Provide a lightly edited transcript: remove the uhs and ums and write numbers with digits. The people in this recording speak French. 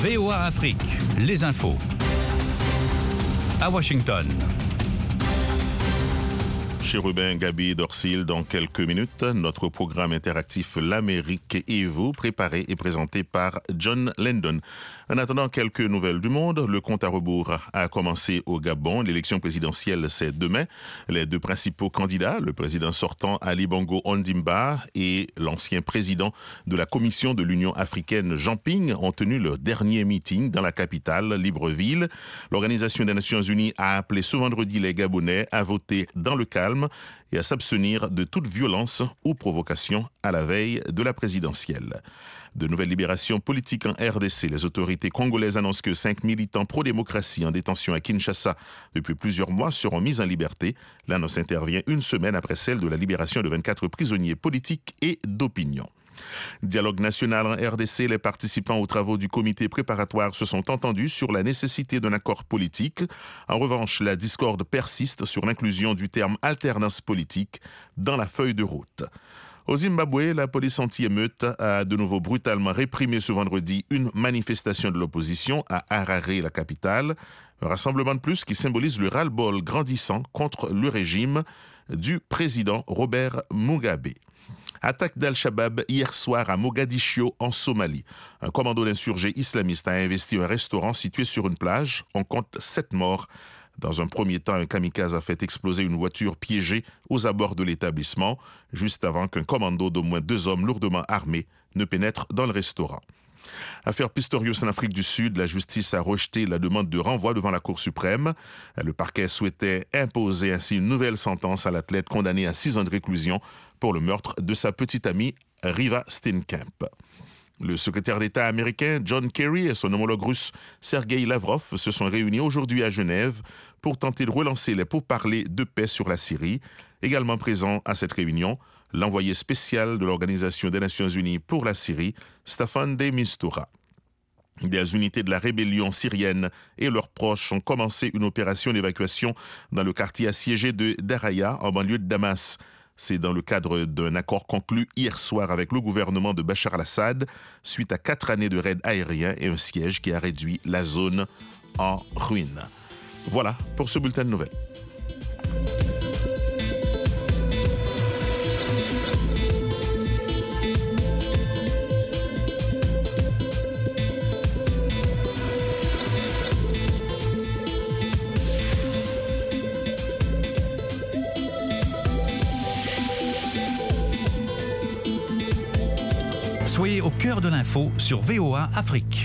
VOA Afrique, les infos. À Washington. Chérubin Gabi Dorsil, dans quelques minutes, notre programme interactif L'Amérique et vous, préparé et présenté par John Landon. En attendant quelques nouvelles du monde, le compte à rebours a commencé au Gabon. L'élection présidentielle, c'est demain. Les deux principaux candidats, le président sortant Ali Bongo Ondimba et l'ancien président de la Commission de l'Union africaine Jean Ping, ont tenu leur dernier meeting dans la capitale, Libreville. L'Organisation des Nations Unies a appelé ce vendredi les Gabonais à voter dans le calme et à s'abstenir de toute violence ou provocation à la veille de la présidentielle. De nouvelles libérations politiques en RDC. Les autorités congolaises annoncent que 5 militants pro-démocratie en détention à Kinshasa depuis plusieurs mois seront mis en liberté. L'annonce intervient une semaine après celle de la libération de 24 prisonniers politiques et d'opinion. Dialogue national en RDC, les participants aux travaux du comité préparatoire se sont entendus sur la nécessité d'un accord politique. En revanche, la discorde persiste sur l'inclusion du terme alternance politique dans la feuille de route. Au Zimbabwe, la police anti-émeute a de nouveau brutalement réprimé ce vendredi une manifestation de l'opposition à Harare, la capitale. Un rassemblement de plus qui symbolise le ras-le-bol grandissant contre le régime du président Robert Mugabe. Attaque d'Al-Shabaab hier soir à Mogadiscio, en Somalie. Un commando d'insurgés islamistes a investi un restaurant situé sur une plage. On compte 7 morts. Dans un premier temps, un kamikaze a fait exploser une voiture piégée aux abords de l'établissement, juste avant qu'un commando d'au moins 2 hommes lourdement armés ne pénètre dans le restaurant. Affaire Pistorius en Afrique du Sud, la justice a rejeté la demande de renvoi devant la Cour suprême. Le parquet souhaitait imposer ainsi une nouvelle sentence à l'athlète condamné à 6 ans de réclusion pour le meurtre de sa petite amie Riva Steenkamp. Le secrétaire d'État américain John Kerry et son homologue russe Sergei Lavrov se sont réunis aujourd'hui à Genève pour tenter de relancer les pourparlers de paix sur la Syrie. Également présent à cette réunion, l'envoyé spécial de l'Organisation des Nations Unies pour la Syrie, Staffan de Mistura. Des unités de la rébellion syrienne et leurs proches ont commencé une opération d'évacuation dans le quartier assiégé de Daraya, en banlieue de Damas. C'est dans le cadre d'un accord conclu hier soir avec le gouvernement de Bachar al-Assad, suite à 4 années de raids aériens et un siège qui a réduit la zone en ruine. Voilà pour ce bulletin de nouvelles. Soyez au cœur de l'info sur VOA Afrique.